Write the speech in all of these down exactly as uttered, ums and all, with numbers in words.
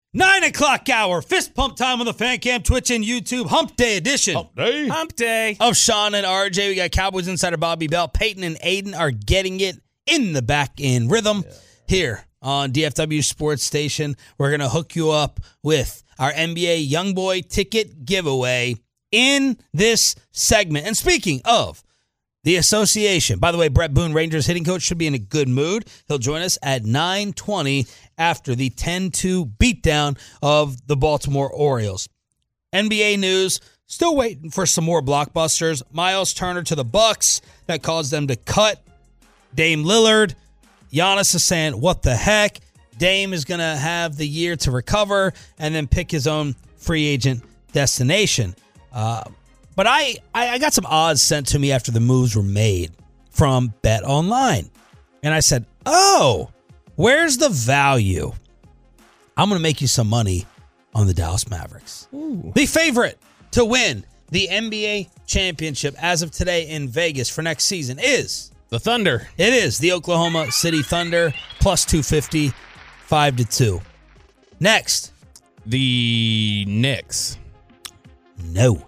Nine o'clock hour, fist pump time on the Fan Cam, Twitch, and YouTube. Hump Day edition. Hump Day. Hump Day. Of Sean and R J. We got Cowboys insider Bobby Bell. Peyton and Aiden are getting it in the back end rhythm yeah. here on D F W Sports Station. We're going to hook you up with our N B A Young Boy ticket giveaway in this segment. And speaking of the association, by the way, Brett Boone, Rangers hitting coach, should be in a good mood. He'll join us at nine twenty after the ten two beatdown of the Baltimore Orioles. N B A news, still waiting for some more blockbusters. Miles Turner to the Bucks. That caused them to cut Dame Lillard. Giannis is saying, what the heck? Dame is going to have the year to recover and then pick his own free agent destination. Uh, but I, I, I got some odds sent to me after the moves were made from Bet Online. And I said, oh, where's the value? I'm going to make you some money on the Dallas Mavericks. Ooh. The favorite to win the N B A championship as of today in Vegas for next season is the Thunder. It is the Oklahoma City Thunder, plus two fifty, five to two. Next, the Knicks. No.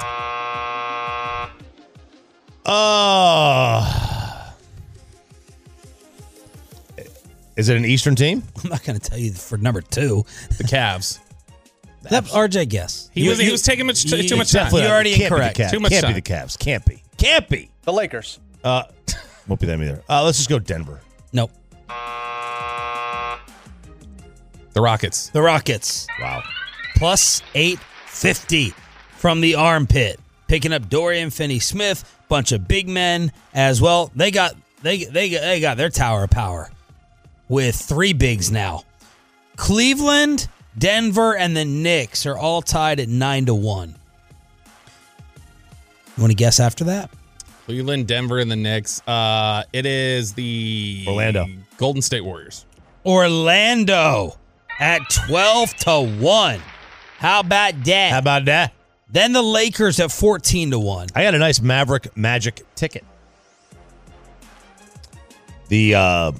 Uh, is it an Eastern team? I'm not going to tell you for number two. The Cavs. That R J guess. He you, was you, he was taking much, you, too much time. You're already Can't incorrect. Be the Cavs. Too much Can't time. be the Cavs. Can't be. Can't be. The Lakers. Uh, won't be them either. Uh, let's just go Denver. Nope. The Rockets. The Rockets. Wow. Plus eight fifty from the armpit. Picking up Dorian Finney-Smith, bunch of big men as well. They got they they they got their tower of power with three bigs now. Cleveland, Denver, and the Knicks are all tied at nine to one. You want to guess after that? Cleveland, Denver, and the Knicks. Uh, it is the Orlando Golden State Warriors. Orlando at twelve to one. How about that? How about that? Then the Lakers at fourteen to one. I got a nice Maverick Magic ticket. The uh,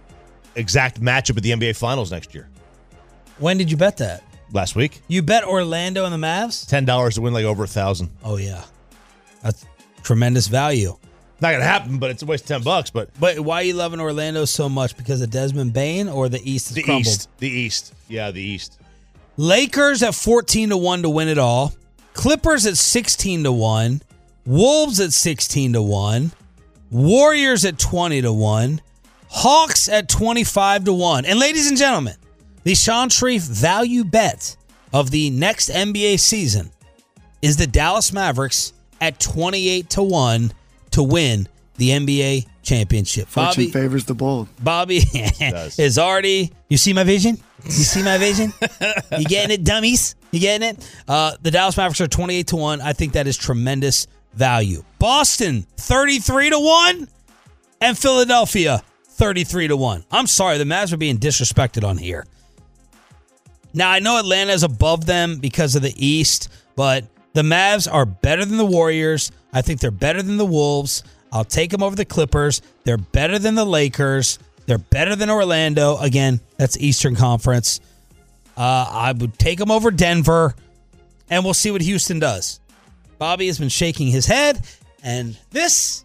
exact matchup at the N B A Finals next year. When did you bet that? Last week. You bet Orlando and the Mavs? ten dollars to win like over a thousand. Oh, yeah. That's tremendous value. Not going to happen, but it's a waste of ten bucks. But But why are you loving Orlando so much? Because of Desmond Bain or the East has the crumbled? East. The East. Yeah, the East. Lakers at fourteen to one to win it all. Clippers at sixteen to one. Wolves at sixteen to one. Warriors at twenty to one. Hawks at twenty-five to one. And ladies and gentlemen, the Sean Sharif value bet of the next N B A season is the Dallas Mavericks at twenty-eight to one to win the N B A championship. Fortune Bobby, favors the bold. Bobby is already, you see my vision? You see my vision? You getting it, dummies? You getting it? Uh, the Dallas Mavericks are twenty-eight to one. I think that is tremendous value. Boston, thirty-three to one. And Philadelphia, thirty-three to one. I'm sorry, the Mavs are being disrespected on here. Now, I know Atlanta is above them because of the East, but the Mavs are better than the Warriors. I think they're better than the Wolves. I'll take them over the Clippers. They're better than the Lakers. They're better than Orlando. Again, that's Eastern Conference. Uh, I would take them over Denver, and we'll see what Houston does. Bobby has been shaking his head, and this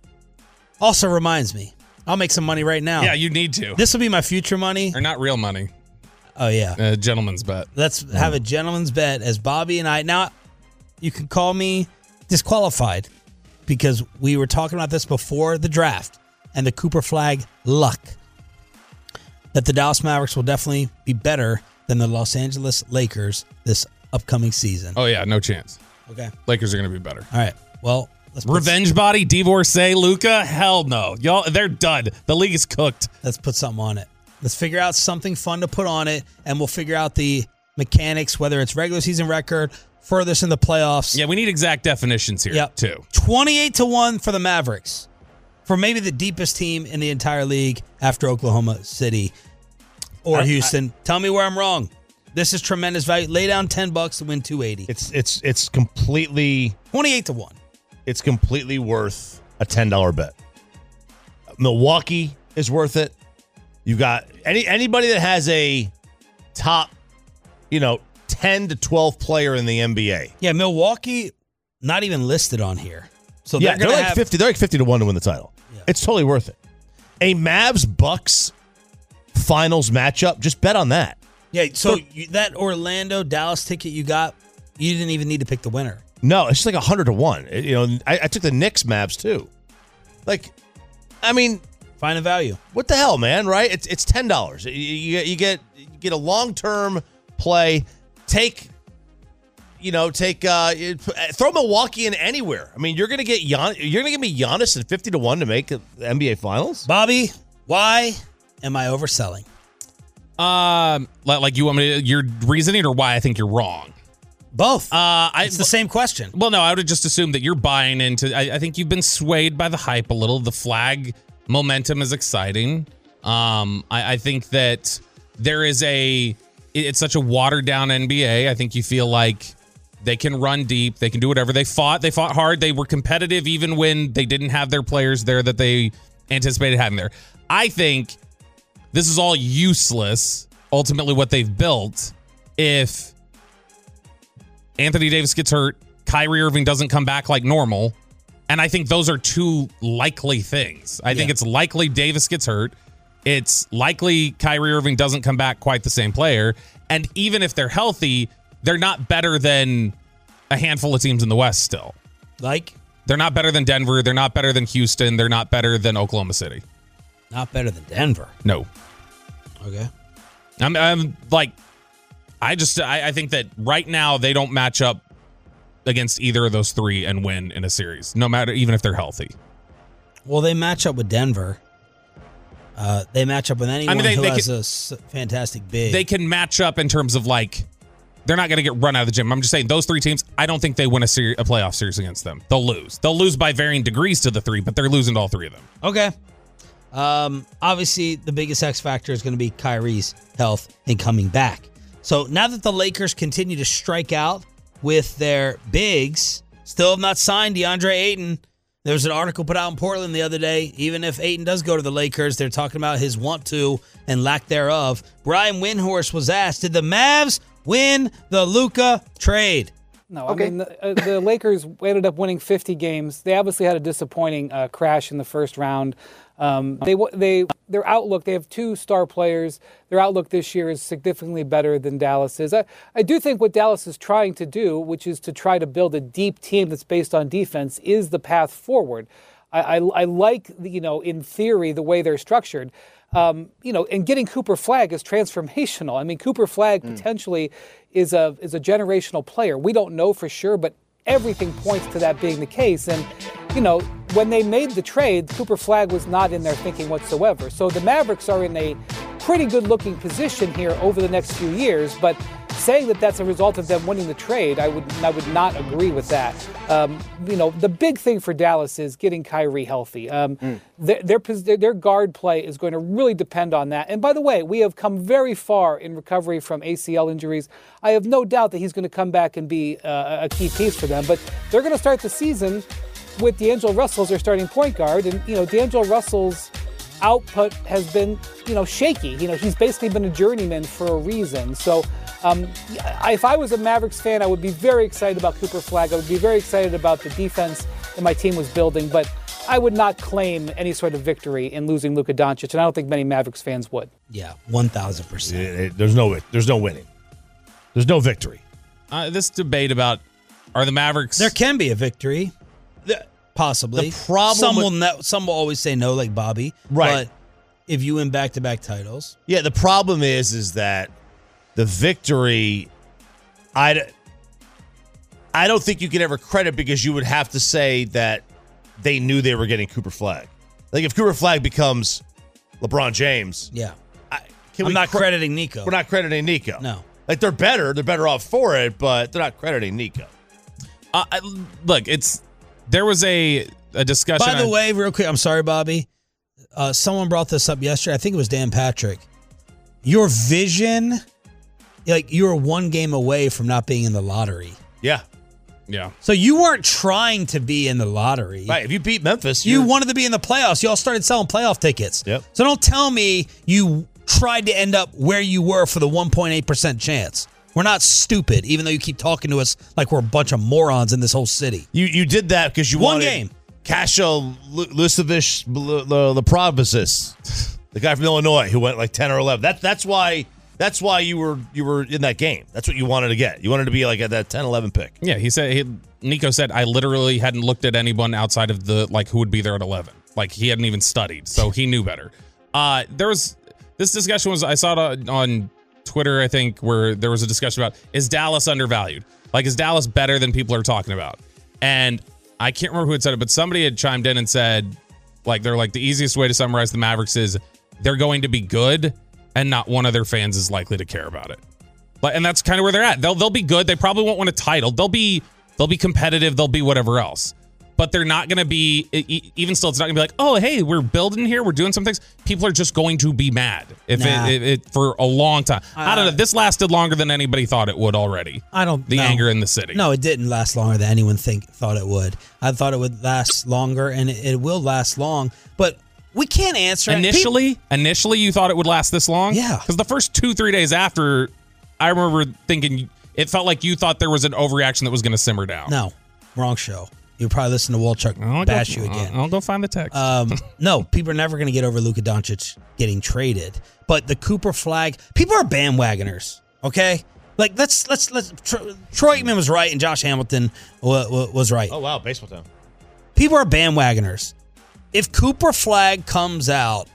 also reminds me, I'll make some money right now. Yeah, you need to. This will be my future money. Or not real money. Oh, yeah. A gentleman's bet. Let's have a gentleman's bet as Bobby and I. Now, you can call me disqualified because we were talking about this before the draft and the Cooper Flag luck that the Dallas Mavericks will definitely be better than the Los Angeles Lakers this upcoming season. Oh, yeah, no chance. Okay. Lakers are going to be better. All right. Well, let's put Revenge body, Divorcee, Luka? Hell no. Y'all, they're dud. The league is cooked. Let's put something on it. Let's figure out something fun to put on it, and we'll figure out the mechanics, whether it's regular season record, furthest in the playoffs. Yeah, we need exact definitions here, yep. too. twenty-eight to one for the Mavericks, for maybe the deepest team in the entire league after Oklahoma City or I, Houston. I, Tell me where I'm wrong. This is tremendous value. Lay down ten bucks to win two eighty. It's it's it's completely twenty-eight to one. It's completely worth a ten dollar bet. Milwaukee is worth it. You got any anybody that has a top you know, ten to twelve player in the N B A. Yeah, Milwaukee, not even listed on here. So yeah, they're, they're gonna like have, fifty. They're like fifty to one to win the title. Yeah. It's totally worth it. A Mavs Bucks finals matchup. Just bet on that. Yeah, so you, that Orlando Dallas ticket you got, you didn't even need to pick the winner. No, it's just like a hundred to one. It- you know, I, I took the Knicks Mavs too. Like, I mean, Find a value. what the hell, man? Right? It's it's ten dollars. You, you get you get you get a long term play. Take, you know, take uh, it- throw Milwaukee in anywhere. I mean, you're gonna get Gian, you're gonna give me Giannis at fifty to one to make the N B A Finals. Bobby, why am I overselling? Um, like, like you want me to, your reasoning or why I think you're wrong? Both. Uh, I, it's the same question. Well, no, I would just assume that you're buying into. I, I think you've been swayed by the hype a little. The flag momentum is exciting. Um, I, I think that there is a. It's such a watered down N B A. I think you feel like they can run deep. They can do whatever. They fought. They fought hard. They were competitive even when they didn't have their players there that they anticipated having there. I think this is all useless. Ultimately, what they've built, if Anthony Davis gets hurt, Kyrie Irving doesn't come back like normal. And I think those are two likely things. I yeah. think it's likely Davis gets hurt. It's likely Kyrie Irving doesn't come back quite the same player. And even if they're healthy, they're not better than a handful of teams in the West still. Like? They're not better than Denver. They're not better than Houston. They're not better than Oklahoma City. Not better than Denver. No. Okay. I'm, I'm like, I just, I, I think that right now they don't match up against either of those three and win in a series, no matter, even if they're healthy. Well, they match up with Denver. Uh, they match up with anyone I mean, they, who they has can, a s- fantastic big. They can match up in terms of like, they're not going to get run out of the gym. I'm just saying those three teams, I don't think they win a, seri- a playoff series against them. They'll lose. They'll lose by varying degrees to the three, but they're losing to all three of them. Okay. Um, obviously, the biggest X factor is going to be Kyrie's health and coming back. So now that the Lakers continue to strike out with their bigs, still have not signed DeAndre Ayton. There was an article put out in Portland the other day. Even if Ayton does go to the Lakers, they're talking about his want to and lack thereof. Brian Windhorst was asked, did the Mavs win the Luka trade? No, okay. I mean, the, uh, the Lakers ended up winning fifty games. They obviously had a disappointing uh, crash in the first round. Um, they they their outlook, they have two star players. Their outlook this year is significantly better than Dallas's. I, I do think what Dallas is trying to do, which is to try to build a deep team that's based on defense, is the path forward. I, I, I like, you know, in theory, the way they're structured. Um, you know, and getting Cooper Flagg is transformational. I mean, Cooper Flagg mm. potentially is a is a generational player. We don't know for sure, but everything points to that being the case. And, you know, when they made the trade, Cooper Flagg was not in their thinking whatsoever. So the Mavericks are in a pretty good-looking position here over the next few years, but saying that that's a result of them winning the trade, I would I would not agree with that. Um, you know, the big thing for Dallas is getting Kyrie healthy. Um, mm. their, their their guard play is going to really depend on that. And by the way, we have come very far in recovery from A C L injuries. I have no doubt that he's going to come back and be uh, a key piece for them. But they're going to start the season with D'Angelo Russell as their starting point guard, and you know, D'Angelo Russell's output has been, you know, shaky. You know, he's basically been a journeyman for a reason. So um, if I was a Mavericks fan, I would be very excited about Cooper Flagg. I would be very excited about the defense that my team was building, but I would not claim any sort of victory in losing Luka Doncic, and I don't think many Mavericks fans would. Yeah, one thousand percent. There's no, there's no winning. There's no victory. Uh, this debate about are the Mavericks... There can be a victory. The, Possibly. The problem some with, will ne- some will always say no, like Bobby. Right. But if you win back-to-back titles. Yeah, the problem is is that the victory, I, I don't think you can ever credit because you would have to say that they knew they were getting Cooper Flagg. Like if Cooper Flagg becomes LeBron James. Yeah. I, can I'm we not cre- crediting Nico. We're not crediting Nico. No. Like they're better. They're better off for it, but they're not crediting Nico. Uh, I, look, it's... There was a, a discussion. By the on, way, real quick, I'm sorry, Bobby. Uh, someone brought this up yesterday. I think it was Dan Patrick. Your vision, like you were one game away from not being in the lottery. Yeah. Yeah. So you weren't trying to be in the lottery. Right. If you beat Memphis, you you're... wanted to be in the playoffs. You all started selling playoff tickets. Yep. So don't tell me you tried to end up where you were for the one point eight percent chance. We're not stupid, even though you keep talking to us like we're a bunch of morons in this whole city. You you did that because you One wanted game. Kasha Lucevic Leprovicis, the guy from Illinois who went like ten or eleven. That that's why that's why you were you were in that game. That's what you wanted to get. You wanted to be like at that ten eleven pick. Yeah, he said he, Nico said I literally hadn't looked at anyone outside of the like who would be there at eleven. Like he hadn't even studied, so he knew better. Uh, there was this discussion was I saw it on, on Twitter, I think, where there was a discussion about is Dallas undervalued? Like is Dallas better than people are talking about? And I can't remember who had said it, but somebody had chimed in and said, like, they're like, the easiest way to summarize the Mavericks is they're going to be good and not one of their fans is likely to care about it. But and that's kind of where they're at. They'll they'll be good. They probably won't win a title. They'll be they'll be competitive. They'll be whatever else. But they're not going to be, even still, it's not going to be like, oh, hey, we're building here. We're doing some things. People are just going to be mad if Nah. it, it, it for a long time. Uh, I don't know. This lasted longer than anybody thought it would already. I don't. The no. anger in the city. No, it didn't last longer than anyone think thought it would. I thought it would last longer, and it, it will last long. But we can't answer it. Initially, People- initially, you thought it would last this long? Yeah. Because the first two, three days after, I remember thinking it felt like you thought there was an overreaction that was going to simmer down. No, wrong show. You'll probably listen to Walchuk I'll bash go, you again. I'll, I'll go find the text. Um, no, people are never going to get over Luka Doncic getting traded. But the Cooper flag, people are bandwagoners. Okay, like let's let's let's. Tro- Troy Aikman was right, and Josh Hamilton wa- wa- was right. Oh wow, baseball time. People are bandwagoners. If Cooper flag comes out,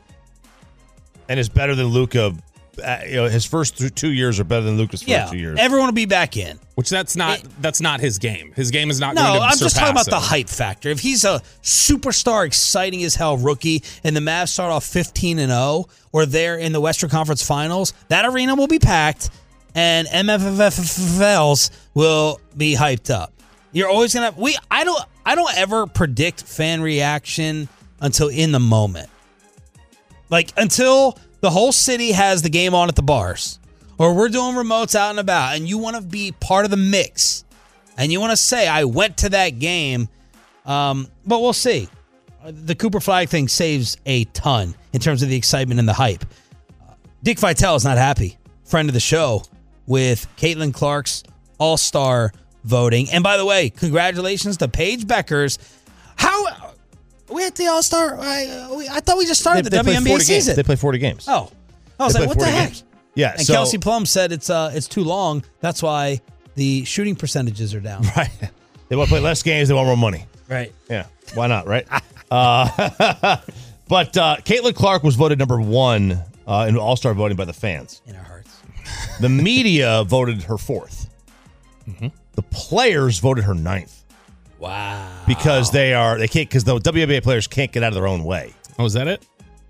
And is better than Luka. Uh, you know, his first th- two years are better than Luka's first yeah, two years. everyone will be back in. Which that's not It- that's not his game. His game is not No, going to I'm just talking about surpass the him. hype factor. If he's a superstar, exciting as hell rookie, and the Mavs start off fifteen and oh, or they're in the Western Conference Finals, that arena will be packed, and M F F Ls will be hyped up. You're always gonna. We I don't I don't ever predict fan reaction until in the moment, like until the whole city has the game on at the bars, or we're doing remotes out and about, and you want to be part of the mix. And you want to say, I went to that game, um, but we'll see. The Cooper flag thing saves a ton in terms of the excitement and the hype. Uh, Dick Vitale is not happy, friend of the show, with Caitlin Clark's All-Star voting. And by the way, congratulations to Paige Beckers. How are we at the All-Star? I, we, I thought we just started They- the they play W N B A forty games. season. They play forty games. Oh, I was They like, play what the forty heck? games. Yeah, And so, Kelsey Plum said it's uh it's too long. That's why the shooting percentages are down. right. They want to play less games. They want more money. Right. Yeah, why not, right? uh, but uh, Caitlin Clark was voted number one uh, in All-Star voting by the fans. In our hearts. The media voted her fourth. Mm-hmm. The players voted her ninth Wow. because they are they can't because the W N B A players can't get out of their own way. Oh, is that it?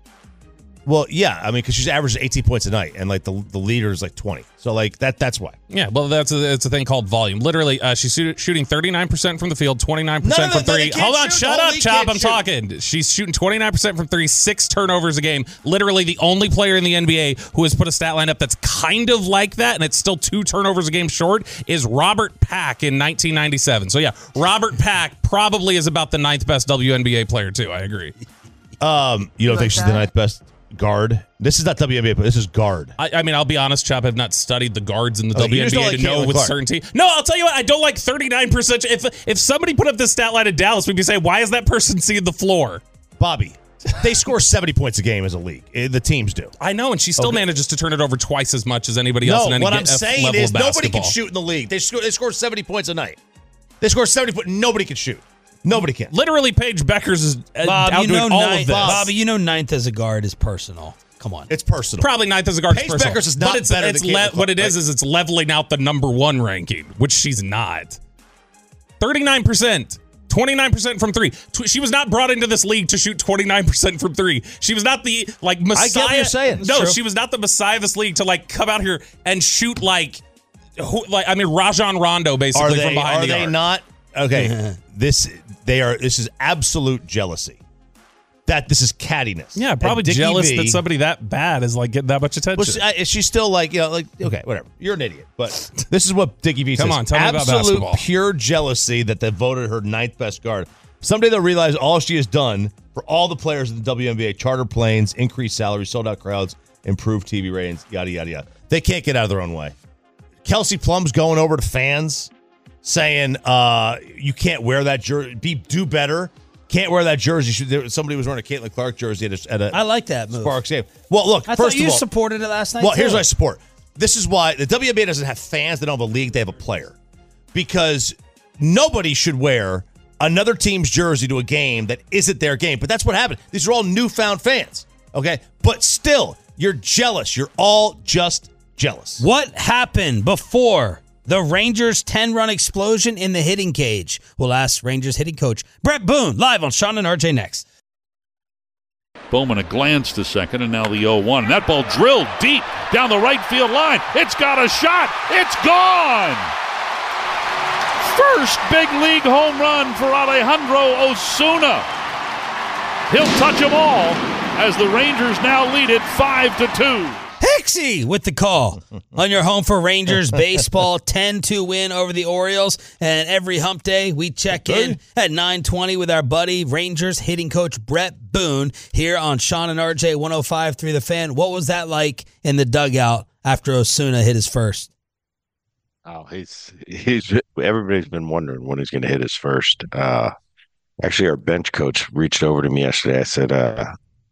Well, yeah, I mean, because she's averaging eighteen points a night, and like the the leader is like twenty. So like that that's why. Yeah, well, that's a, it's a thing called volume. Literally, uh, she's shoot, shooting thirty-nine percent from the field, twenty-nine percent No, no, from no, no, three. they can't Hold on, shoot. shut The up, league Chop. can't I'm shoot. talking. She's shooting twenty-nine percent from three, six turnovers a game. Literally, the only player in the N B A who has put a stat line up that's kind of like that, and it's still two turnovers a game short, is Robert Pack in nineteen ninety-seven. So, yeah, Robert Pack probably is about the ninth best W N B A player, too. I agree. Um, you don't think she's the ninth best guard? This is not W N B A, but this is guard. I, I mean, I'll be honest, Chop. I've not studied the guards in the Oh, you W N just B A don't to like know Caitlin with Clark. certainty. No, I'll tell you what. I don't like thirty-nine percent. If if somebody put up this stat line in Dallas, we'd be saying, why is that person seeing the floor? Bobby, they score seventy points a game as a league. Eh, The teams do. I know, and she still Okay. manages to turn it over twice as much as anybody else No, in any what ge- I'm F saying level is of nobody basketball. can shoot in the league. They score, they score seventy points a night. They score seventy points. Nobody can shoot. Nobody can. Literally, Paige Beckers is uh, Bob, you outdoing know all ninth, of this. Bobby, you know ninth as a guard is personal. Come on. It's personal. Probably ninth as a guard. Paige personal. Beckers is not but it's, better it's than Caitlin What it Clark, is right? is it's leveling out the number one ranking, which she's not. thirty-nine percent. twenty-nine percent from three. Tw- She was not brought into this league to shoot twenty-nine percent from three. She was not the like messiah. I get what you're saying. It's No, true. she was not the messiah of this league to like come out here and shoot like, who, like I mean Rajon Rondo basically Are they? from behind Are the they arc. not? Okay. this they are. This is absolute jealousy. That this is cattiness. Yeah, probably And Dickie jealous V- that somebody that bad is like getting that much attention. Well, she, I- she's still like, you know, like, okay, whatever. You're an idiot. But this is what Dickie V Come says. on, tell me about Absolute basketball. pure jealousy that they voted her ninth best guard. Someday they'll realize all she has done for all the players in the W N B A: charter planes, increased salaries, sold out crowds, improved T V ratings, yada, yada, yada. They can't get out of their own way. Kelsey Plum's going over to fans saying, uh, you can't wear that jersey. Be do better. Can't wear that jersey. There, somebody was wearing a Caitlin Clark jersey at a, at a I like that move. Sparks game. Well, look, I first thought you of all, supported it last night. well, too. here's what I support. This is why the W N B A doesn't have fans. They don't have a league. They have a player. Because nobody should wear another team's jersey to a game that isn't their game. But that's what happened. These are all newfound fans. Okay? But still, you're jealous. You're all just jealous. What happened before the Rangers' ten-run explosion in the hitting cage? We'll ask Rangers hitting coach Brett Boone live on Sean and R J next. Bowman a glance to second, and now the oh one. And that ball drilled deep down the right field line. It's got a shot. It's gone. First big league home run for Alejandro Osuna. He'll touch them all as the Rangers now lead it five to two. Hixie with the call on your home for Rangers baseball. ten two win over the Orioles. And every hump day, we check in at nine twenty with our buddy, Rangers hitting coach Brett Boone, here on Sean and R J one oh five point three The Fan. What was that like in the dugout after Osuna hit his first? Oh, he's he's everybody's been wondering when he's going to hit his first. Uh, actually, our bench coach reached over to me yesterday. I said, uh,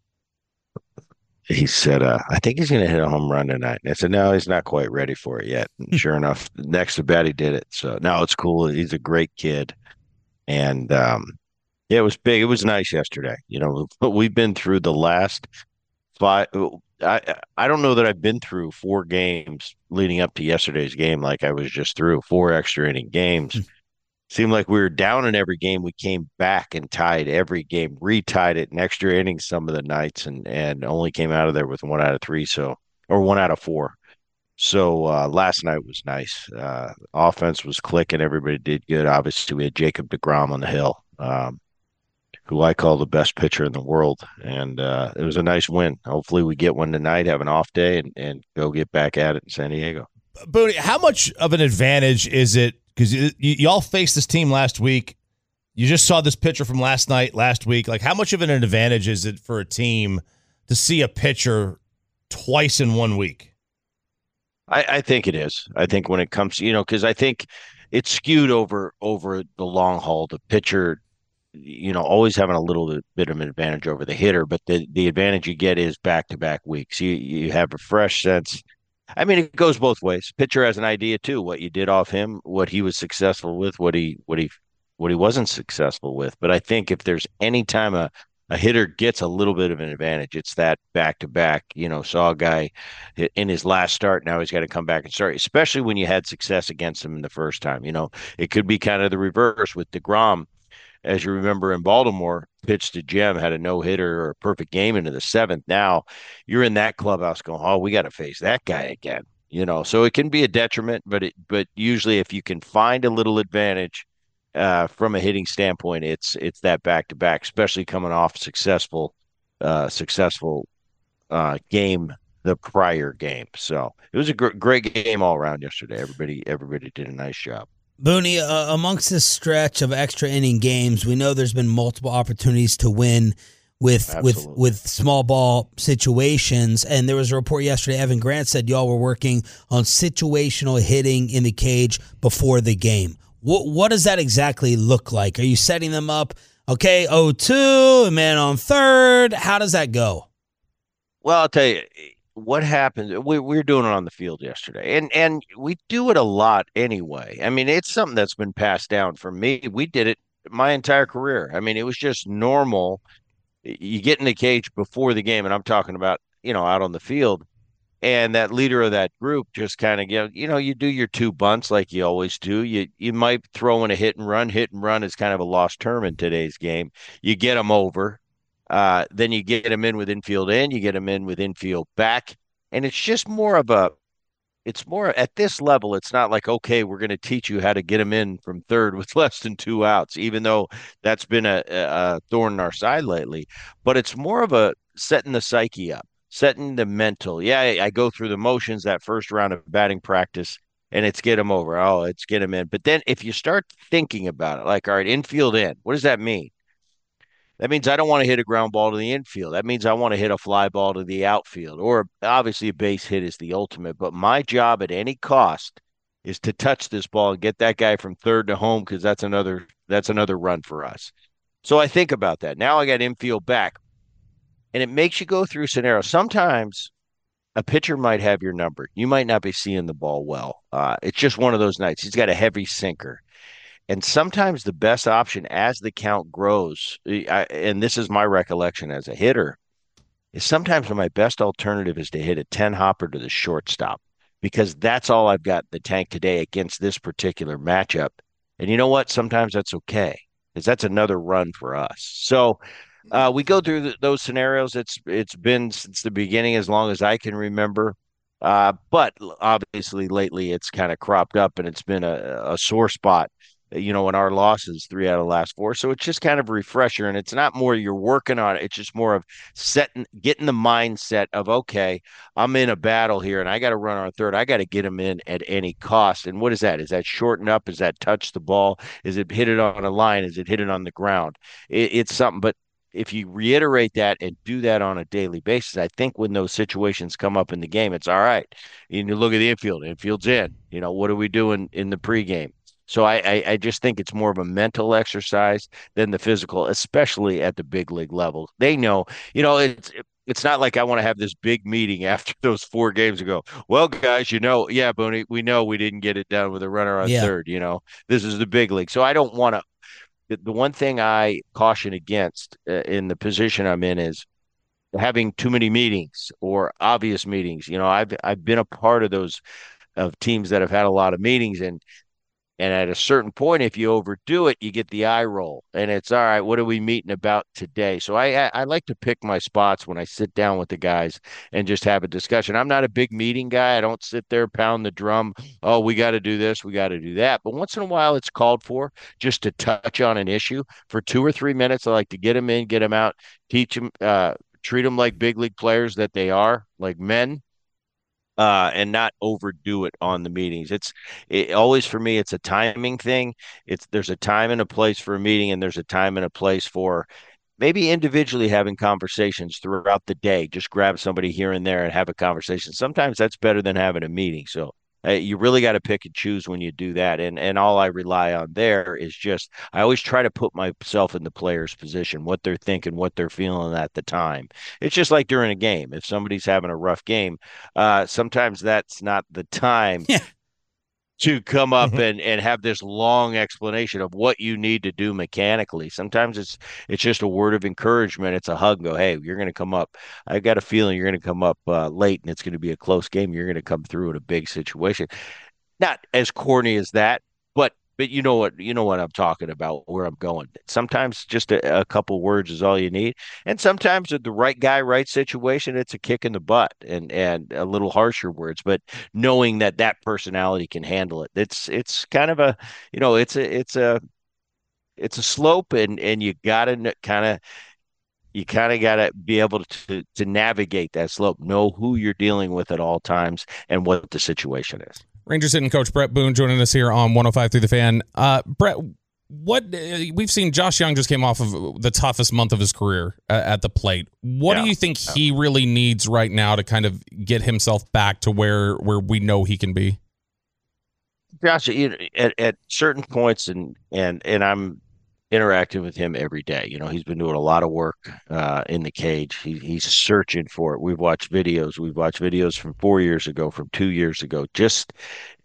he said, uh, I think he's going to hit a home run tonight. And I said, no, he's not quite ready for it yet. And sure enough, next to bat, he did it. So now it's cool. He's a great kid. And um, yeah, it was big. It was nice yesterday. You know, but we've been through the last five. I, I don't know that I've been through four games leading up to yesterday's game like I was just through. Four extra inning games. Mm. Seemed like we were down in every game. We came back and tied every game, retied it in extra innings some of the nights, and and only came out of there with one out of three, so or one out of four. So uh, last night was nice. Uh, offense was clicking. Everybody did good. Obviously, we had Jacob deGrom on the hill, um, who I call the best pitcher in the world, and uh, it was a nice win. Hopefully, we get one tonight, have an off day, and, and go get back at it in San Diego. Booney, how much of an advantage is it? Because y- y- y'all faced this team last week. You just saw this pitcher from last night, last week. Like, how much of an advantage is it for a team to see a pitcher twice in one week? I, I think it is. I think when it comes to, you know, because I think it's skewed over over the long haul. The pitcher, you know, always having a little bit of an advantage over the hitter, but the, the advantage you get is back-to-back weeks. You you have a fresh sense. I mean, it goes both ways. Pitcher has an idea too, what you did off him, what he was successful with, what he what he what he wasn't successful with. But I think if there's any time a, a hitter gets a little bit of an advantage, it's that back to back. You know, saw a guy in his last start, now he's got to come back and start, especially when you had success against him in the first time. You know, it could be kind of the reverse with deGrom. As you remember in Baltimore, pitched to Jim, had a no-hitter or a perfect game into the seventh. Now you're in that clubhouse going, oh, we got to face that guy again. You know, so it can be a detriment, but it, but usually if you can find a little advantage uh, from a hitting standpoint, it's it's that back-to-back, especially coming off successful, uh, successful uh, game the prior game. So it was a gr- great game all around yesterday. Everybody everybody did a nice job. Booney, uh, amongst this stretch of extra inning games, we know there's been multiple opportunities to win with Absolutely. with with small ball situations. And there was a report yesterday, Evan Grant said y'all were working on situational hitting in the cage before the game. What what does that exactly look like? Are you setting them up, okay, oh two, man on third? How does that go? Well, I'll tell you. What happens, we, we were doing it on the field yesterday, and and we do it a lot anyway. I mean, it's something that's been passed down from me. We did it my entire career. I mean, it was just normal. You get in the cage before the game, and I'm talking about, you know, out on the field, and that leader of that group just kind of, you know, you know, you do your two bunts like you always do. You you might throw in a hit and run. Hit and run is kind of a lost term in today's game. You get them over. Uh, then you get them in with infield in, you get them in with infield back. And it's just more of a, it's more at this level. It's not like, okay, we're going to teach you how to get them in from third with less than two outs, even though that's been a, a thorn in our side lately. But it's more of a setting the psyche up, setting the mental. Yeah, I, I go through the motions that first round of batting practice, and it's get them over. Oh, it's get them in. But then if you start thinking about it, like, all right, infield in, what does that mean? That means I don't want to hit a ground ball to the infield. That means I want to hit a fly ball to the outfield, or obviously a base hit is the ultimate. But my job at any cost is to touch this ball and get that guy from third to home, because that's another that's another run for us. So I think about that. Now I got infield back, and it makes you go through scenarios. Sometimes a pitcher might have your number. You might not be seeing the ball well. Uh, it's just one of those nights. He's got a heavy sinker. And sometimes the best option as the count grows, I, and this is my recollection as a hitter, is sometimes my best alternative is to hit a ten hopper to the shortstop, because that's all I've got in the tank today against this particular matchup. And you know what? Sometimes that's okay, because that's another run for us. So uh, we go through the, those scenarios. It's it's been since the beginning, as long as I can remember. Uh, but obviously lately it's kind of cropped up, and it's been a, a sore spot, you know, in our losses, three out of the last four. So it's just kind of a refresher, and it's not more you're working on it. It's just more of setting, getting the mindset of, okay, I'm in a battle here and I got to run on third. I got to get them in at any cost. And what is that? Is that shorten up? Is that touch the ball? Is it hit it on a line? Is it hit it on the ground? It, it's something, but if you reiterate that and do that on a daily basis, I think when those situations come up in the game, it's all right. You look at the infield, infield's in, you know, what are we doing in the pregame? So I, I, I just think it's more of a mental exercise than the physical, especially at the big league level. They know, you know, it's it's not like I want to have this big meeting after those four games and go, well, guys, you know, yeah, Booney, we know we didn't get it done with a runner on Yeah. third. You know, this is the big league. So I don't want to. The, the one thing I caution against uh, in the position I'm in is having too many meetings or obvious meetings. You know, I've I've been a part of those of teams that have had a lot of meetings, and And at a certain point, if you overdo it, you get the eye roll, and it's all right. What are we meeting about today? So I, I I like to pick my spots when I sit down with the guys and just have a discussion. I'm not a big meeting guy. I don't sit there pound the drum. Oh, we got to do this, we got to do that. But once in a while, it's called for just to touch on an issue for two or three minutes. I like to get them in, get them out, teach them, uh, treat them like big league players that they are, like men, uh, and not overdo it on the meetings. It's it, always for me, it's a timing thing. It's there's a time and a place for a meeting, and there's a time and a place for maybe individually having conversations throughout the day. Just grab somebody here and there and have a conversation. Sometimes that's better than having a meeting. So uh, you really got to pick and choose when you do that. And and all I rely on there is just I always try to put myself in the player's position, what they're thinking, what they're feeling at the time. It's just like during a game. If somebody's having a rough game, uh, sometimes that's not the time Yeah. to come up and, and have this long explanation of what you need to do mechanically. Sometimes it's it's just a word of encouragement. It's a hug. Go, hey, you're going to come up. I've got a feeling you're going to come up uh, late, and it's going to be a close game. You're going to come through in a big situation. Not as corny as that, but but you know what you know what I'm talking about, where I'm going. Sometimes just a, a couple words is all you need, and sometimes with the right guy, right situation, it's a kick in the butt and and a little harsher words. But knowing that that personality can handle it, it's it's kind of a you know it's a it's a it's a slope, and and you gotta kind of you kind of got to be able to to navigate that slope, know who you're dealing with at all times, and what the situation is. Rangers hitting coach Brett Boone joining us here on one oh five through the Fan. Uh, Brett, what uh, we've seen, Josh Young just came off of the toughest month of his career uh, at the plate. What Yeah. do you think he really needs right now to kind of get himself back to where where we know he can be? Josh, you know, at, at certain points, and and and I'm interacting with him every day. You know, he's been doing a lot of work uh, in the cage. He, he's searching for it. We've watched videos. We've watched videos from four years ago, from two years ago. Just,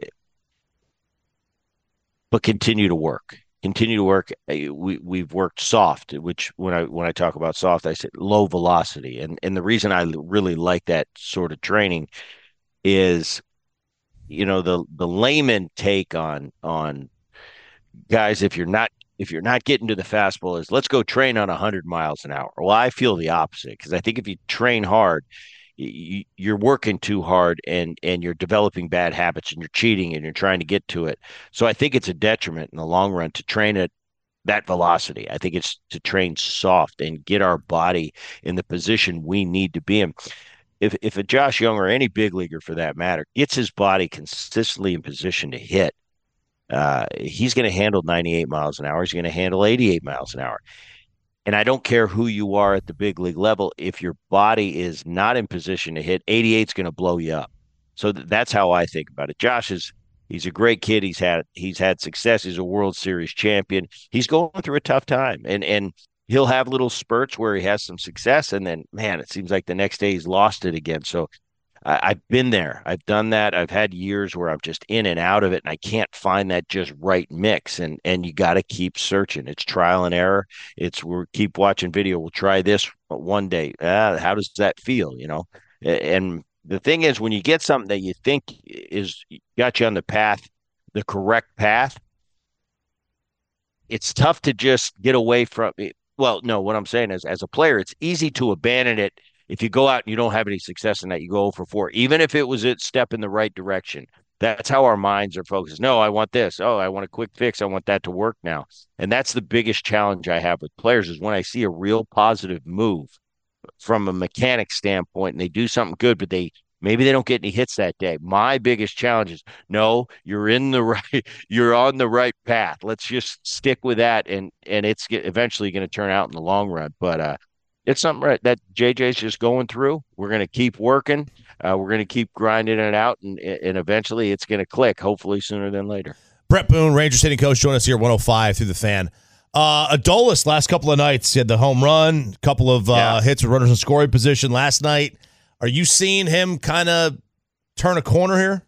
but continue to work. Continue to work. We we've worked soft, which when I when I talk about soft, I said low velocity. And and the reason I really like that sort of training is, you know, the the layman take on on guys, if you're not if you're not getting to the fastball, is let's go train on one hundred miles an hour. Well, I feel the opposite, because I think if you train hard, you, you're working too hard, and and you're developing bad habits, and you're cheating, and you're trying to get to it. So I think it's a detriment in the long run to train at that velocity. I think it's to train soft and get our body in the position we need to be in. If if a Josh Young, or any big leaguer for that matter, gets his body consistently in position to hit, Uh, he's going to handle ninety-eight miles an hour. He's going to handle eighty-eight miles an hour. And I don't care who you are at the big league level. If your body is not in position to hit, eighty-eight is going to blow you up. So th- that's how I think about it. Josh is He's a great kid. He's had he's had success. He's a World Series champion. He's going through a tough time, and and he'll have little spurts where he has some success, and then man, it seems like the next day he's lost it again. So I, I've been there. I've done that. I've had years where I'm just in and out of it, and I can't find that just right mix. And and you got to keep searching. It's trial and error. It's we'll keep watching video. We'll try this one day. Ah, how does that feel? You know, and the thing is, when you get something that you think is got you on the path, the correct path, it's tough to just get away from it. Well, no, what I'm saying is, as a player, it's easy to abandon it if you go out and you don't have any success in that. You go zero for four, even if it was a step in the right direction. That's how our minds are focused. No, I want this. Oh, I want a quick fix. I want that to work now. And that's the biggest challenge I have with players is when I see a real positive move from a mechanic standpoint and they do something good, but they maybe they don't get any hits that day. My biggest challenge is no, you're in the right, you're on the right path. Let's just stick with that, and and it's get, eventually going to turn out in the long run. But uh, it's something right, that J J's just going through. We're going to keep working. Uh, we're going to keep grinding it out, and and eventually it's going to click. Hopefully sooner than later. Brett Boone, Rangers hitting coach, join us here at one oh five through the Fan. Uh, Adolis last couple of nights, he had the home run, couple of uh, yeah. hits with runners in scoring position last night. Are you seeing him kind of turn a corner here?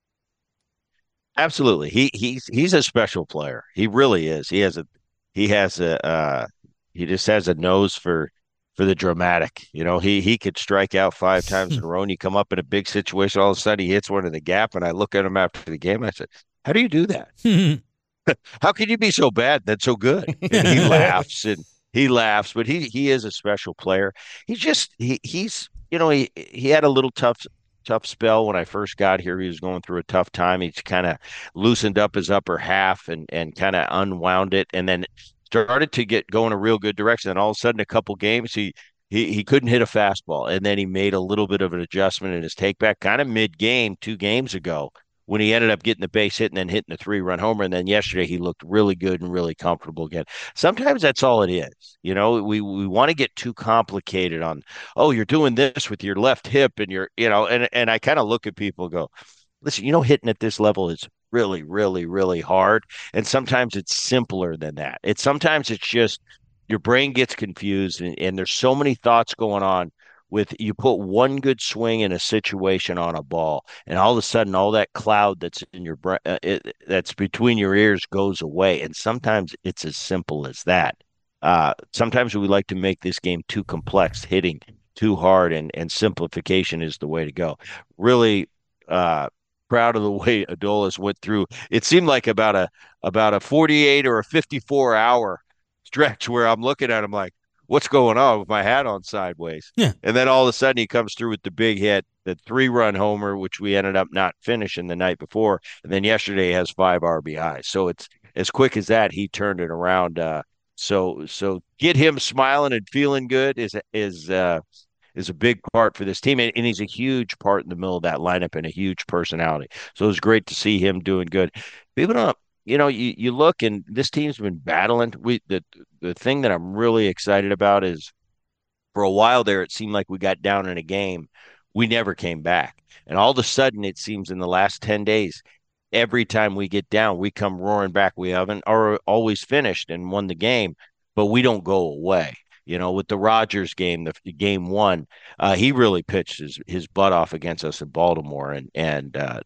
Absolutely. He he's he's a special player. He really is. He has a he has a uh, he just has a nose for for the dramatic. You know, he he could strike out five times in a row, and you come up in a big situation, all of a sudden he hits one in the gap, and I look at him after the game, and I said, "How do you do that? How can you be so bad that's so good?" And he laughs and he laughs, but he he is a special player. He just he he's you know he he had a little tough tough spell when I first got here. He was going through a tough time. He's kind of loosened up his upper half and and kind of unwound it, and then started to get going a real good direction. And all of a sudden, a couple games, he he he couldn't hit a fastball, and then he made a little bit of an adjustment in his take back, kind of mid game two games ago, when he ended up getting the base hit and then hitting the three-run homer. And then yesterday he looked really good and really comfortable again. Sometimes that's all it is. You know, we, we want to get too complicated on, oh, you're doing this with your left hip and you're, you know, and, and I kind of look at people and go, listen, you know, hitting at this level is really, really, really hard. And sometimes it's simpler than that. It's sometimes it's just your brain gets confused and, and there's so many thoughts going on. With you put one good swing in a situation on a ball, and all of a sudden, all that cloud that's in your brain, uh, that's between your ears, goes away. And sometimes it's as simple as that. Uh, sometimes we like to make this game too complex, hitting too hard, and and simplification is the way to go. Really uh, proud of the way Adolis went through. It seemed like about a about a forty-eight or a fifty-four hour stretch where I'm looking at him like, what's going on with my hat on sideways? Yeah. And then all of a sudden he comes through with the big hit, the three-run homer, which we ended up not finishing the night before. And then yesterday he has five R B Is. So it's as quick as that, he turned it around. Uh, so so get him smiling and feeling good is is uh, is a big part for this team. And, and he's a huge part in the middle of that lineup and a huge personality. So it was great to see him doing good. People don't You know, you, you look, and this team's been battling. We the the thing that I'm really excited about is for a while there, it seemed like we got down in a game. We never came back. And all of a sudden, it seems in the last ten days, every time we get down, we come roaring back. We haven't or always finished and won the game, but we don't go away. You know, with the Rogers game, the, the game one, uh, he really pitched his, his butt off against us in Baltimore. And, and, uh,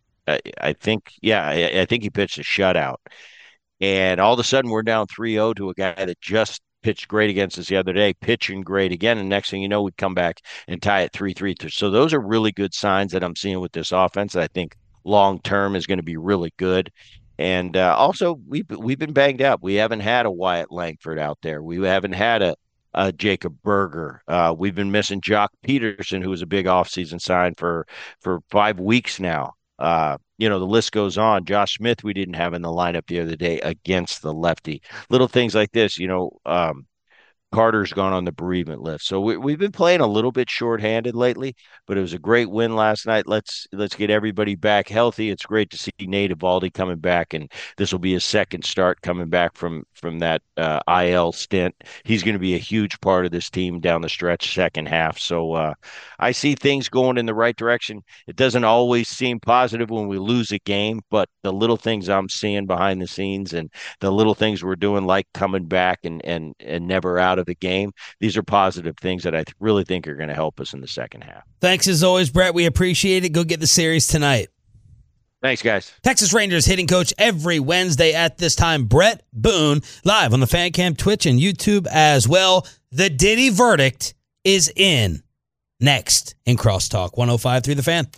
I think, yeah, I think he pitched a shutout. And all of a sudden we're down three oh to a guy that just pitched great against us the other day, pitching great again. And next thing you know, we'd come back and tie it three three. So those are really good signs that I'm seeing with this offense that I think long-term is going to be really good. And uh, also, we've, we've been banged up. We haven't had a Wyatt Langford out there. We haven't had a, a Jacob Berger. Uh, we've been missing Jock Peterson, who was a big offseason sign for, for five weeks now. Uh, you know, the list goes on. Josh Smith, we didn't have in the lineup the other day against the lefty. Little things like this, you know, um, Carter's gone on the bereavement list. So we, we've been playing a little bit shorthanded lately, but it was a great win last night. Let's let's get everybody back healthy. It's great to see Nate Eovaldi coming back, and this will be his second start coming back from from that uh, I L stint. He's going to be a huge part of this team down the stretch, second half. So uh, I see things going in the right direction. It doesn't always seem positive when we lose a game, but the little things I'm seeing behind the scenes and the little things we're doing, like coming back and and and never out of the game, these are positive things that I th- really think are going to help us in the second half. Thanks as always, Brett. We appreciate it. Go get the series tonight. Thanks, guys. Texas Rangers hitting coach every Wednesday at this time. Brett Boone, live on the Fan Cam, Twitch, and YouTube as well. The Diddy verdict is in. Next in Crosstalk one oh five through the Fan.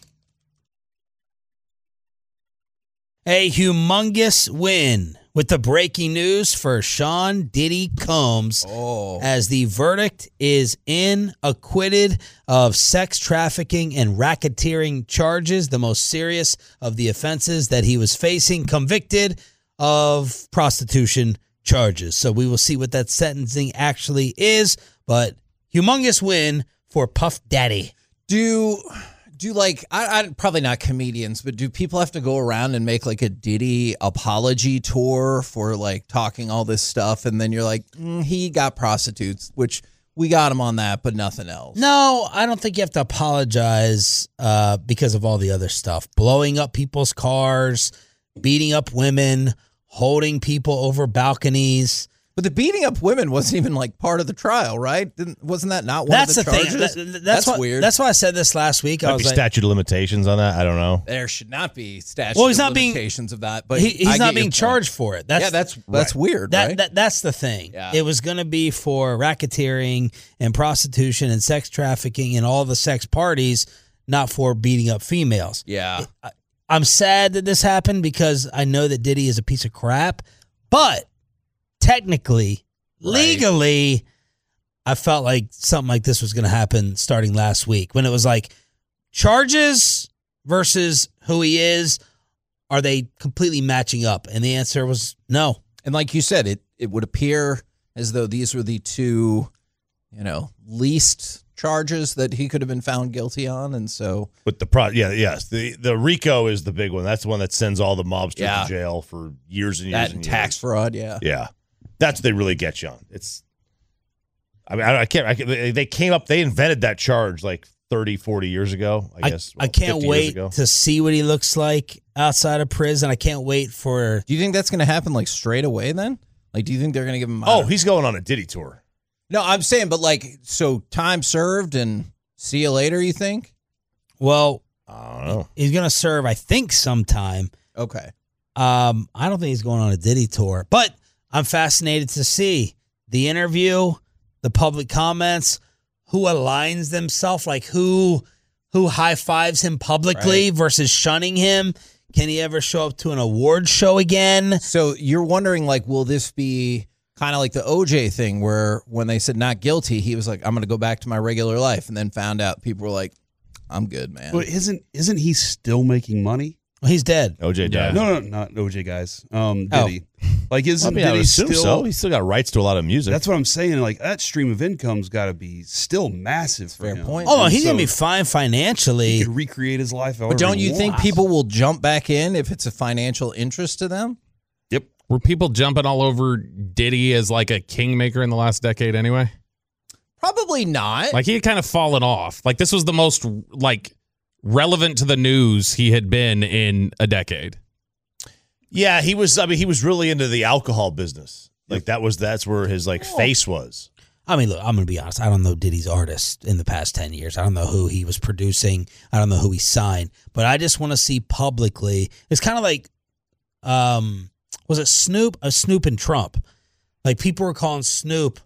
A humongous win with the breaking news for Sean Diddy Combs Oh. as the verdict is in, acquitted of sex trafficking and racketeering charges, the most serious of the offenses that he was facing, convicted of prostitution charges. So we will see what that sentencing actually is, but humongous win for Puff Daddy. Do do like I, I probably not comedians, but do people have to go around and make like a Diddy apology tour for like talking all this stuff, and then you're like, mm, he got prostitutes, which we got him on that, but nothing else. No, I don't think you have to apologize uh, because of all the other stuff. Blowing up people's cars, beating up women, holding people over balconies. But the beating up women wasn't even like part of the trial, right? Didn't, wasn't that not one That's of the, the charges? thing. That- that's that's what, weird. That's why I said this last week. I Might was be like, statute of limitations on that. I don't know. There should not be statute Well, he's of not being- limitations of that, but he, I he's get not your being point. charged for it. That's yeah, that's that's weird, that, right? that that's the thing. Yeah. It was going to be for racketeering and prostitution and sex trafficking and all the sex parties, not for beating up females. yeah. I'm sad that this happened because I know that Diddy is a piece of crap, but technically, legally, I felt like something like this was going to happen starting last week when it was like charges versus who he is. Are they completely matching up? And the answer was no. And like you said, it, it would appear as though these were the two, you know, least charges that he could have been found guilty on. And so, But the pro, yeah, yes, the the RICO is the big one. That's the one that sends all the mobsters Yeah. to jail for years and years. that and and tax years. fraud, yeah. Yeah, that's what they really get you on. It's, I mean, I, I can't. I can't they they came up. They invented that charge like thirty, forty years ago. I, I, guess. I well, can't fifty years wait ago. to see what he looks like outside of prison. I can't wait for. Do you think that's going to happen like straight away then? Like, do you think they're going to give him? Oh, he's going on a Diddy tour. no, I'm saying, but like, so time served and see you later, you think? Well, I don't know. he's going to serve, I think, sometime. Okay. Um, I don't think he's going on a Diddy tour, but I'm fascinated to see the interview, the public comments, who aligns themselves, like who who high fives him publicly versus shunning him. Can he ever show up to an award show again? So you're wondering, like, will this be kind of like the O J thing where when they said not guilty, he was like, I'm going to go back to my regular life, and then found out people were like, I'm good, man. But isn't isn't he still making money? Well, he's dead. O J died. No, no, not O J, guys. Um, Oh. Diddy. Like, I isn't mean, I would Diddy assume still? so. He's still got rights to a lot of music. That's what I'm saying. Like, that stream of income's got to be still massive for Fair him. point. Oh, no, And he's so going to be fine He financially. could recreate his life. But don't however he you think wants. people will jump back in if it's a financial interest to them? Yep. Were people jumping all over Diddy as like a kingmaker in the last decade anyway? Probably not. Like he had kind of fallen off. Like this was the most like relevant to the news he had been in a decade. yeah, he was. I mean, he was really into the alcohol business. Like that was that's where his like face was. I mean, look, I'm going to be honest. I don't know Diddy's artists in the past ten years. I don't know who he was producing. I don't know who he signed. But I just want to see publicly. It's kind of like, um, was it Snoop? Uh, Snoop and Trump. Like people were calling Snoop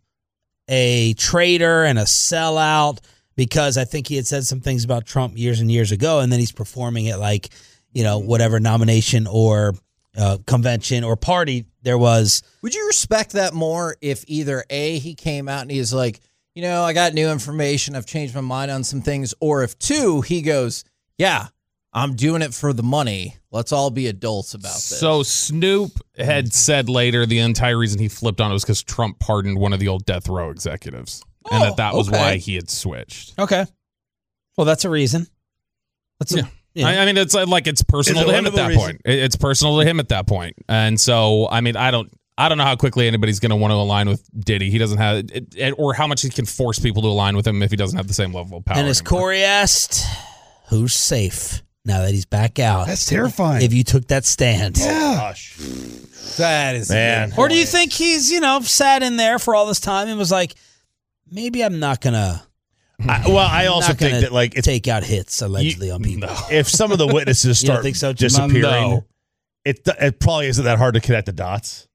a traitor and a sellout because I think he had said some things about Trump years and years ago. And then he's performing at like, you know, whatever nomination or uh, convention or party there was. Would you respect that more if either A, he came out and he's like, you know, I got new information, I've changed my mind on some things, or if two, he goes, yeah, I'm doing it for the money. Let's all be adults about this. So Snoop had said later the entire reason he flipped on it was because Trump pardoned one of the old death row executives, Oh, and that that was okay. why he had switched. Okay. Well, that's a reason. That's a, Yeah. yeah. I, I mean, it's uh, like it's personal It's a to him at wonderful that reason. point. It- It's personal to him at that point, and so I mean, I don't, I don't know how quickly anybody's going to want to align with Diddy. He doesn't have, it, it- or how much he can force people to align with him if he doesn't have the same level of power. And as anymore. Corey asked, who's safe now that he's back out? That's terrifying. If you took that stand. Gosh. That is Man. Or do you think he's, you know, sat in there for all this time and was like, maybe I'm not going to I, well, I also not think gonna that like it's, take out hits allegedly on people. if some of the witnesses You don't start think so, Jamal? disappearing, No. it it probably isn't that hard to connect the dots.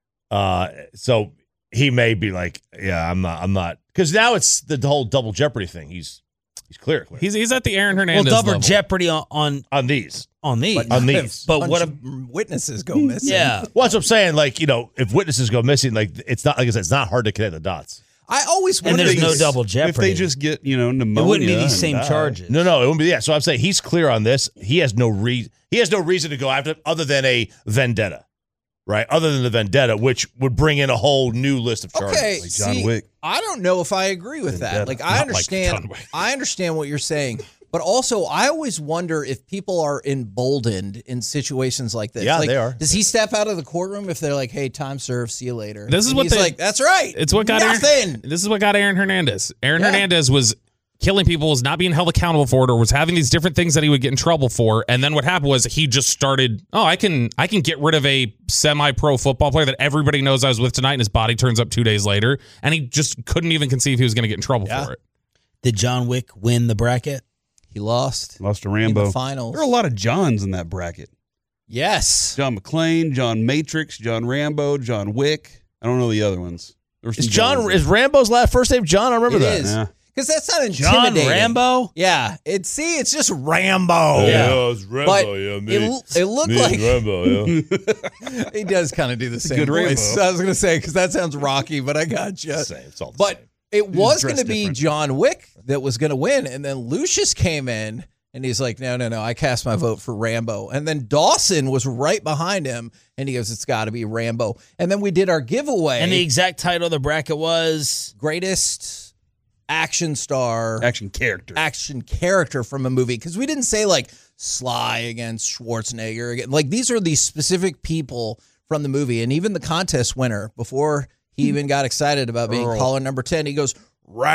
Uh, so he may be like, yeah, I'm not, I'm not, because now it's the whole double jeopardy thing. He's he's clear, clear. he's he's at the Aaron Well, Hernandez double level. jeopardy on on, on these, on these. on these. But what if, witnesses go missing? yeah. Well, that's what I'm saying. Like, you know, if witnesses go missing, like it's not like I said, it's not hard to connect the dots. I always And wonder there's no these- double jeopardy. If they just get, you know, pneumonia. it wouldn't be these and same die. charges. No, no, it wouldn't be. Yeah, so I'm saying he's clear on this. He has no re- He has no reason to go after other than a vendetta, right? Other than the vendetta, which would bring in a whole new list of charges. Okay, Like John see, Wick. I don't know if I agree with that. Vendetta. Like I Not like understand, John Wick. I understand what you're saying, but also I always wonder if people are emboldened in situations like this. Yeah, Like, they are. Does he step out of the courtroom if they're like, "Hey, time served, see you later"? This is And what he's they- like. That's right. It's what got nothing. Aaron, this is what got Aaron Hernandez. Aaron Yeah. Hernandez was killing people, was not being held accountable for it, or was having these different things that he would get in trouble for. And then what happened was he just started, oh, I can I can get rid of a semi-pro football player that everybody knows I was with tonight, and his body turns up two days later, and he just couldn't even conceive he was going to get in trouble Yeah. for it. Did John Wick win the bracket? He lost Lost to in Rambo. the finals. There are a lot of Johns in that bracket. Yes. John McClane, John Matrix, John Rambo, John Wick. I don't know the other ones. There were some Is John Johns. is Rambo's last first name John? I remember It that. is. Yeah. Because that's not John intimidating. Rambo? Yeah. It see, it's just Rambo. Yeah, it's Rambo. But yeah, it, it looked like Rambo. Yeah. he does kind of do the same good voice. Rambo. I was going to say because that sounds rocky, but I got you. Same, it's all the But same. it was going to dressed be different. John Wick that was going to win, and then Lucius came in, and he's like, "No, no, no! I cast my vote for Rambo." And then Dawson was right behind him, and he goes, "It's got to be Rambo." And then we did our giveaway, And the exact title of the bracket was greatest action star, Action character. action character from a movie, because we didn't say like Sly against Schwarzenegger again. Like these are the specific people from the movie, and even the contest winner before he even got excited about being Earl. caller number ten, he goes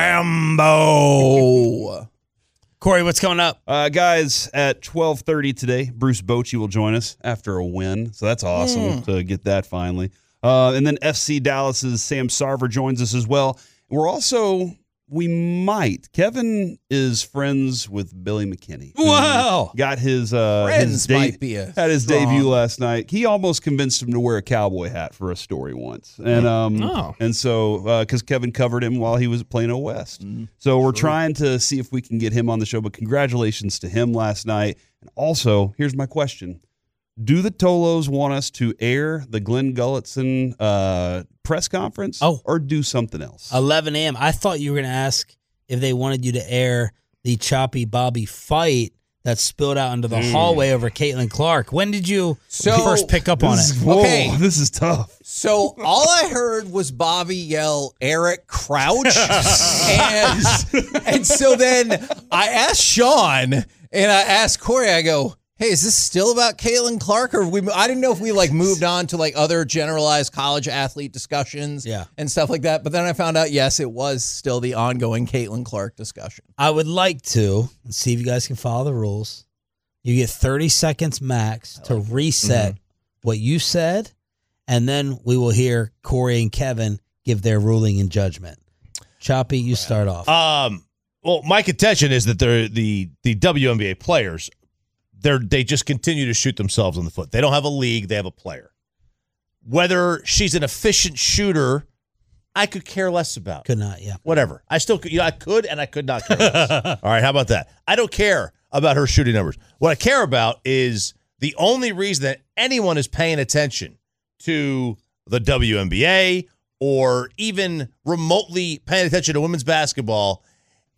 Rambo. Corey. What's coming up? Uh, guys, at twelve thirty today, Bruce Bochy will join us after a win. So that's awesome to get that finally. Uh, and then F C Dallas's Sam Sarver joins us as well. We're also, we might, Kevin is friends with Billy McKinney. who Wow. Got his, uh, Friends his de- might be a had his strong- debut last night. He almost convinced him to wear a cowboy hat for a story once. And um Oh. and so because Kevin covered him while he was playing O West. So we're trying to see if we can get him on the show. But congratulations to him last night. And also, here's my question. Do the Tolos want us to air the Glenn Gulletson uh, press conference Oh. or do something else? eleven a.m. I thought you were going to ask if they wanted you to air the Choppy Bobby fight that spilled out into the hallway over Caitlin Clark. When did you So- first pick up on This it? is- whoa, Okay. this is tough. So all I heard was Bobby yell Eric Crouch, and and so then I asked Sean and I asked Corey. I go, "Hey, is this still about Caitlin Clark, or we?" I didn't know if we like moved on to like other generalized college athlete discussions, Yeah. and stuff like that. But then I found out, yes, it was still the ongoing Caitlin Clark discussion. I would like to and see if you guys can follow the rules. You get thirty seconds max to reset what you said, and then we will hear Corey and Kevin give their ruling and judgment. Choppy, you start off. Um, well, my contention is that they're the the W N B A players. They're they just continue to shoot themselves in the foot. They don't have a league; they have a player. Whether she's an efficient shooter, I could care less about. Could not, yeah. Whatever. I still could. You know, I could and I could not care less. All right, how about that? I don't care about her shooting numbers. What I care about is the only reason that anyone is paying attention to the W N B A or even remotely paying attention to women's basketball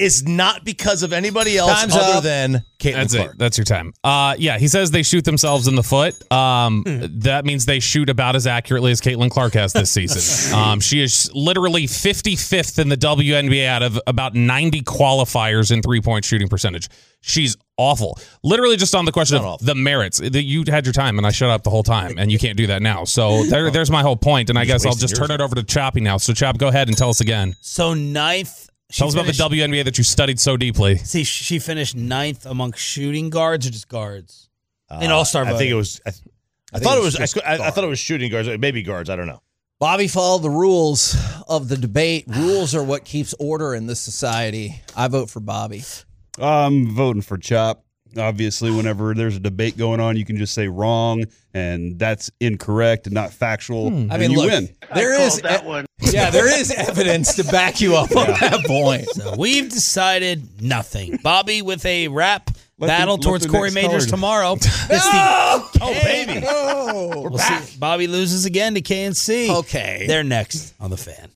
is not because of anybody else Time's other up. than Caitlin That's Clark. it. That's your time. Uh, yeah, he says they shoot themselves in the foot. Um, that means they shoot about as accurately as Caitlin Clark has this season. Um, she is literally fifty-fifth in the W N B A out of about ninety qualifiers in three-point shooting percentage. She's awful. Literally just on the question Not of awful. the merits. The, you had your time, and I shut up the whole time, and you can't do that now. So there, there's my whole point, and I guess I'll wasting just yours. turn it over to Choppy now. So, Chop, go ahead and tell us again. So ninth. she Tell us about the finished- W N B A that you studied so deeply. See, she finished ninth among shooting guards or just guards in Uh, All Star. I think it was. I, I, think thought it it was was. just I, I thought it was shooting guards, maybe guards. I don't know. Bobby followed the rules of the debate. Rules are what keeps order in this society. I vote for Bobby. I'm voting for Chop. Obviously, whenever there's a debate going on, you can just say wrong, and that's incorrect and not factual. I and mean, you look, win. there is that one. Yeah, there is evidence to back you up on that point. So we've decided nothing. Bobby with a rap Let battle the- let towards the Corey next Majors card. tomorrow. It's the- Oh baby, we'll see. Bobby loses again to K N C. Okay. They're next on the Fan.